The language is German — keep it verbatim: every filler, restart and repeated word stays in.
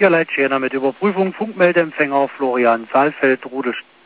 Ja, Leitschäner mit Überprüfung Funkmeldeempfänger Florian Saalfeld, Rude